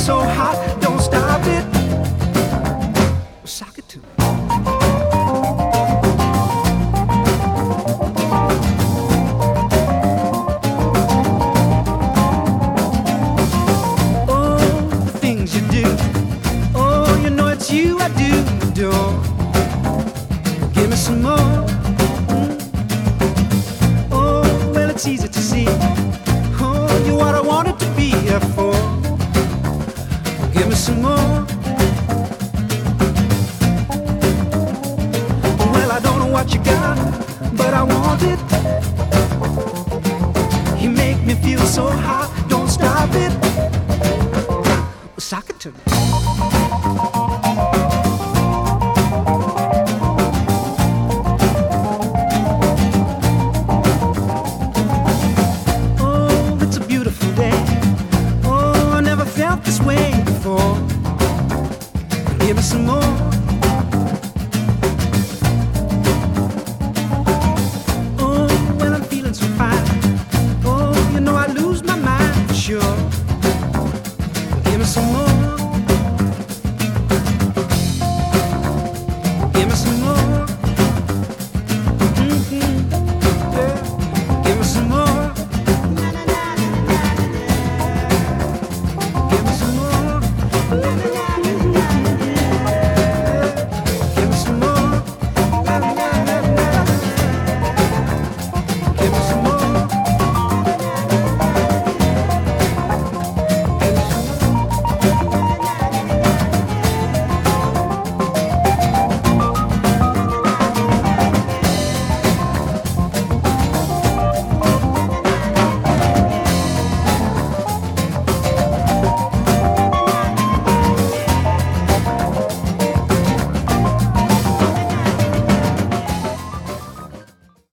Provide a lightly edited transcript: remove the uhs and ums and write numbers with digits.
so hot, don't stop it. Sock it to me. Oh, the things you do. Oh, you know it's you I do adore. Give me some more. Oh, well, it's easy to see. Oh, you're what I wanted to be here for. Give me some more. Well, I don't know what you got, but I want it. You make me feel so hot, don't stop it. Sock it to me.